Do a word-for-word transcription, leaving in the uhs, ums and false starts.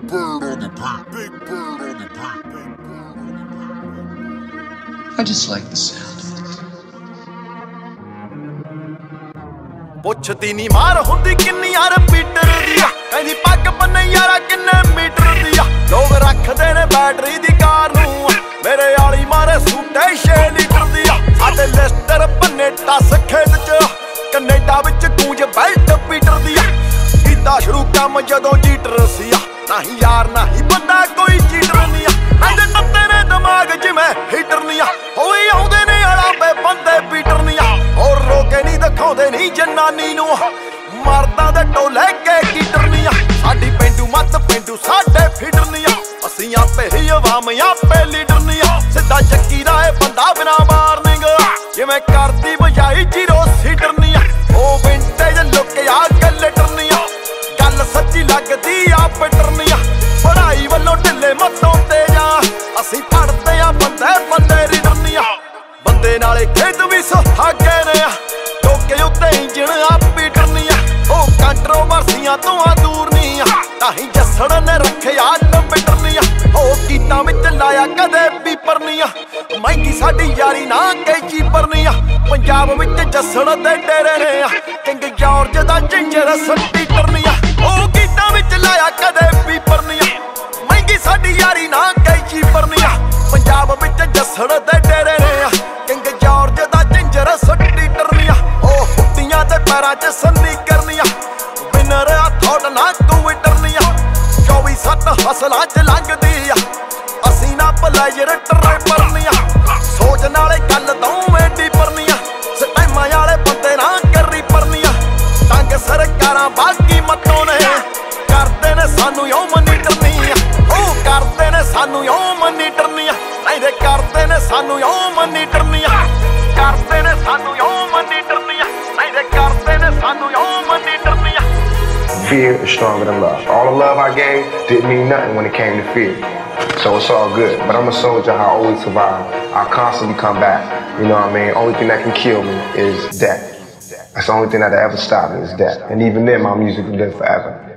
bird on the beat. Big bird on the beat. I just like the sound. ਪੁੱਛਦੀ ਨੀ ਮਾਰ ਹੁੰਦੀ ਕਿੰਨੀ ਯਾਰ ਪੀਟਰ ਦੀ ਆ ਕਹਿੰਦੀ ਪੱਗ ਬੰਨੇ ਯਾਰਾ ਕਿੰਨੇ ਮੀਟਰ ਦੀ ਆ ਲੋਕ ਰੱਖਦੇ ਨੇ ਬੈਟਰੀ ਦੀ ਕਾਰ ਨੂੰ ਮੇਰੇ ਵਾਲੀ ਮਾਰੇ ਸੂਟੇ ਛੇ ਲੀਟਰ ਦੀ ਆ ਸਾਡੇ ਲਿਸਟਰ ਬੰਨੇ ਟੱਸ ਖੇਤ ਚ ਕੈਨੇਡਾ ਵਿੱਚ ਗੂੰਜ ਬੈਲਟ ਪੀਟਰ ਦੀ ਆ ਕੀਤਾ ਸ਼ੁਰੂ ਕੰਮ ਜਦੋਂ ਜੀਟਰ ਸੀ ਆ ਨਹੀਂ ਯਾਰ ਨਹੀਂ ਬੰਦਾ ਕੋਈ ਚੀਟਰ ਨਹੀਂ ਆ ਕਹਿੰਦੇ ਤੱਤੇ ਨੇ ਦਿਮਾਗ ਜਿਵੇਂ ਹੀਟਰ ਨਹੀਂ ਆ ਹੋਈ ਆਉਂਦੇ ਨੇ ਆਲਾ ਬੇ ਬੰਦੇ ਪੀਟਰ ਨਹੀਂ ਆ ਹੋਰ ਰੋਕੇ ਨਹੀਂ ਦਿਖਾਉਂਦੇ ਨਹੀਂ ਜਨਾਨੀ ਨੂੰ ਮਰਦਾਂ ਦੇ ਟੋਲੇ ਕੇ ਕੀਟਰ ਨਹੀਂ ਆ ਸਾਡੀ ਪਿੰਡੂ ਮੱਤ ਪਿੰਡੂ ਸਾਡੇ ਫੀਟਰ ਨਹੀਂ ਆ ਅਸੀਂ ਆਪੇ ਹੀ ਆਵਾਮ ਆਪੇ ਲੀਡਰ ਨਹੀਂ ਆ ਸਿੱਧਾ ਚੱਕੀ ਦਾ ਇਹ ਬੰਦਾ ਬਿਨਾ ਵਾਰਨਿੰਗ ਜਿਵੇਂ ਕਰਦੀ ਬਜਾਈ ਜੀਰੋ ਸੀਟਰ ਨਹੀਂ ਆ ਉਹ ਵਿੰਟੇਜ ਲੁੱਕ ਆ ਗੱਲਟਰ ਨਹੀਂ ਆ ਗੱਲ ਸੱਚੀ ਲੱਗਦੀ ਆ ਪਿੱਟਰ ਨਹੀਂ ਆ ਪੜਾਈ ਵੱਲੋਂ ਢਿੱਲੇ ਮੱਤੋਂ ਤੇ ਜਾ ਅਸੀਂ ਪੜਦੇ ਆ ਬੰਦੇ ਬੰਦੇ ਰੀਡਰ ਨਹੀਂ ਆ ਬੰਦੇ ਨਾਲੇ ਖੇਤ ਵੀ ਸੁਹਾਗੇ ਨੇ ਆ ਟੋਕੇ ਉੱਤੇ ਇੰਜਣ ਆ ਪੀਟਰ ਨਹੀਂ ਆ ਉਹ ਕੰਟਰੋਵਰਸੀਆਂ ਤੋਂ ਆ ਦੂਰ ਨਹੀਂ ਆ ਤਾਂ ਹੀ ਜੱਸੜ ਨੇ ਰੱਖਿਆ ਕੰਪਿਊਟਰ ਨਹੀਂ ਆ ਉਹ ਕੀਟਾਂ ਵਿੱਚ ਲਾਇਆ ਕਦੇ ਪੀਪਰ ਨਹੀਂ ਆ ਮਹਿੰਗੀ ਸਾਡੀ ਯਾਰੀ ਨਾ ਕੈਚੀ ਪਰ ਨਹੀਂ ਆ ਪੰਜਾਬ ਵਿੱਚ ਜੱਸੜ ਦੇ ਡੇਰੇ ਨੇ ਆ ਕਿੰਗ ਜਾਰਜ ਦਾ ਜਿੰਜਰ ਸਪੀਟਰ ਨਹੀਂ ਆ ਉਹ ਕੀਟਾਂ ਵਿੱਚ ਲਾਇਆ ਕਦੇ ਪੀਪਰ ਨਹੀਂ ਆ ਮਹਿੰਗੀ ਸਾਡੀ ਯਾਰੀ ਨਾ ਕੈਚੀ ਪਰ ਨਹੀਂ ਆ ਪੰਜਾਬ ਵਿੱਚ ਜੱਸੜ ਦੇ ਡੇਰੇ ਨੇ ਆ ਕਿੰਗ ਜਾਰਜ ਦਾ ਜਿੰਜਰ ਸਪੀਟਰ ਨਹੀਂ ਆ ਉਹ ਹੁੱਟੀਆਂ ਤੇ ਪੈਰਾਂ 'ਚ ਸੰਨੀ ਕਰਨੀ ਆ ਵਿਨਰ ਆ ਥੋੜਾ ਨਾ ਟਵਿੱਟਰ ਨਹੀਂ ਆ ਚੌਵੀ ਸੱਤ ਹਸਲਾਂ 'ਚ ਲੰਘਦੀ ਆ ਅਸੀਂ ਨਾ ਪਲੇਜਰ ਟਰੈਪਰ ਨਹੀਂ ਆ ਸੋਚ ਨਾਲੇ ਗੱਲ ਦੋਵੇਂ ਡੀਪਰ ਨਹੀਂ ਆ ਸਟੈਮਾਂ ਵਾਲੇ ਬੰਦੇ ਨਾ ਕਰੀ ਪਰ ਨਹੀਂ ਆ ਤੰਗ ਸਰਕਾਰਾਂ ਬਾਕੀ ਮੱਤੋਂ ਨੇ ਕਰਦੇ ਨੇ ਸਾਨੂੰ ਯੋ ਮਨੀਟਰ ਨਹੀਂ ਆ ਉਹ ਕਰਦੇ ਨੇ ਸਾਨੂੰ ਯੋ ਮਨੀਟਰ ਨਹੀਂ ਆ ਕਹਿੰਦੇ ਕਰਦੇ ਨੇ ਸਾਨੂੰ ਯੋ ਮਨੀਟਰ ਨਹੀਂ ਆ ਕਰਦੇ ਨੇ ਸਾਨੂੰ ਯੋ ਮਨੀਟਰ ਨਹੀਂ ਆ ਕਹਿੰਦੇ ਕਰਦੇ ਨੇ ਸਾਨੂੰ ਯੋ ਮਨੀਟਰ ਨਹੀਂ ਆ Fear is stronger than love. All the love I gave didn't mean nothing when it came to fear. So it's all good. But I'm a soldier, I always survive. I constantly come back. You know what I mean? Only thing that can kill me is death. That's the only thing that ever stopped me is death. And even then, my music will live forever.